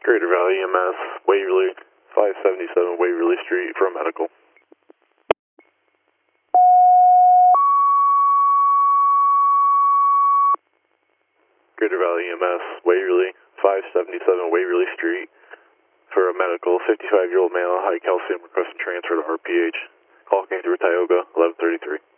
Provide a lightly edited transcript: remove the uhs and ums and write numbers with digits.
Greater Valley EMS, Waverly, 577 Waverly Street for a medical. Greater Valley EMS, Waverly, 577 Waverly Street for a medical. 55-year-old male, high calcium, requesting transfer to RPH. Call came through Tioga, 1133.